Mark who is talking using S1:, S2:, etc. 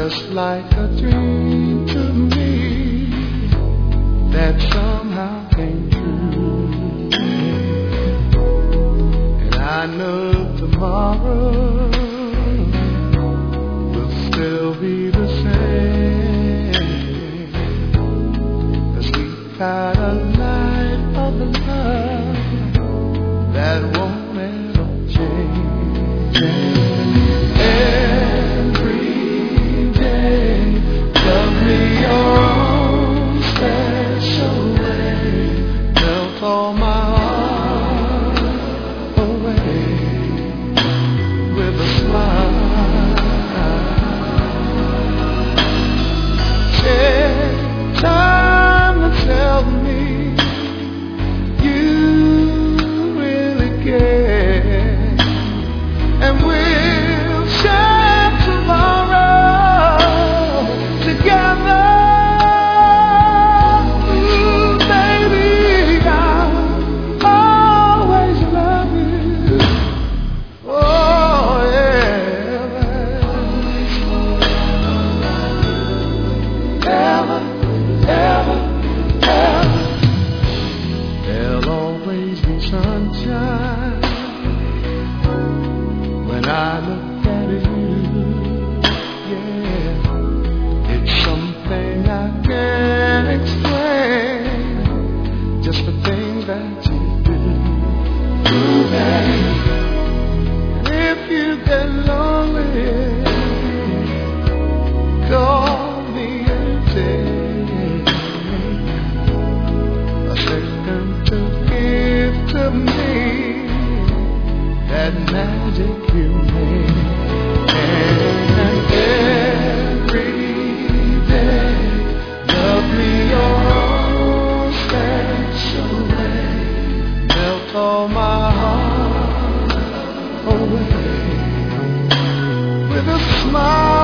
S1: just like a dream to me that somehow came true. And I know tomorrow will still be the same, 'cause we've had a life of love that won't ever change. Every day, love me your own special way, melt all my heart away with a smile. Take time to tell me you really care, and we'll share tomorrow together. Baby, I'll always love you. Oh, yeah. Ever, ever, ever. There'll always be sunshine when I look at you. Yeah, it's something I can't explain, just the things that you do. Babe, if you get lonely, call me and take a second to give to me that magic you made. And every day, love me your own special way, melt all my heart away with a smile.